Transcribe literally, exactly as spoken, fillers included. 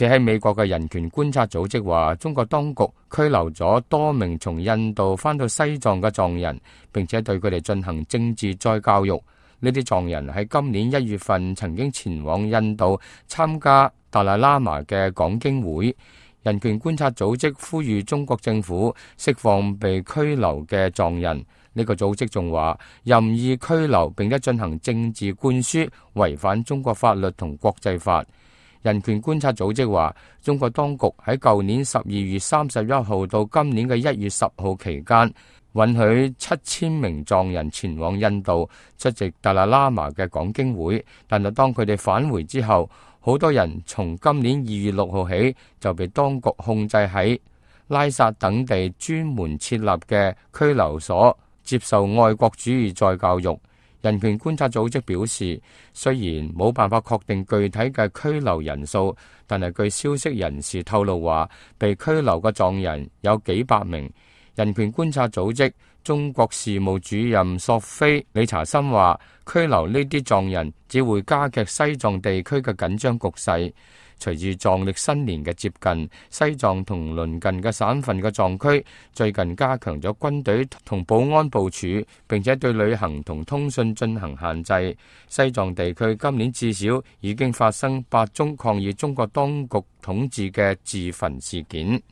此喺美國嘅人權觀察組織話，中國當局拘留咗多名從印度返到西藏嘅藏人，並且對佢哋進行政治再教育。呢啲藏人喺今年一月份曾經前往印度參加達賴喇嘛嘅講經會。人權觀察組織呼籲中國政府釋放被拘留嘅藏人。呢個組織仲話，任意拘留並且進行政治灌輸，違反中國法律同國際法。人權觀察組織話，中國當局喺舊年十二月三十一號到今年嘅一月十號期間，允許七千名藏人前往印度出席達賴喇嘛嘅講經會，但係當佢哋返回之後，好多人從今年二月六號起就被當局控制喺拉薩等地專門設立嘅拘留所接受愛國主義再教育。人權觀察組織表示，雖然冇辦法確定具體嘅拘留人數，但係據消息人士透露話，被拘留嘅藏人有幾百名。人權觀察組織中國事務主任索菲理查森話，拘留呢啲藏人只會加劇西藏地區嘅緊張局勢。隨住藏曆新年嘅接近，西藏同鄰近嘅省份嘅藏區最近加強咗軍隊同保安部署，並且對旅行同通訊進行限制。西藏地區今年至少已經發生八宗抗議中國當局統治嘅自焚事件。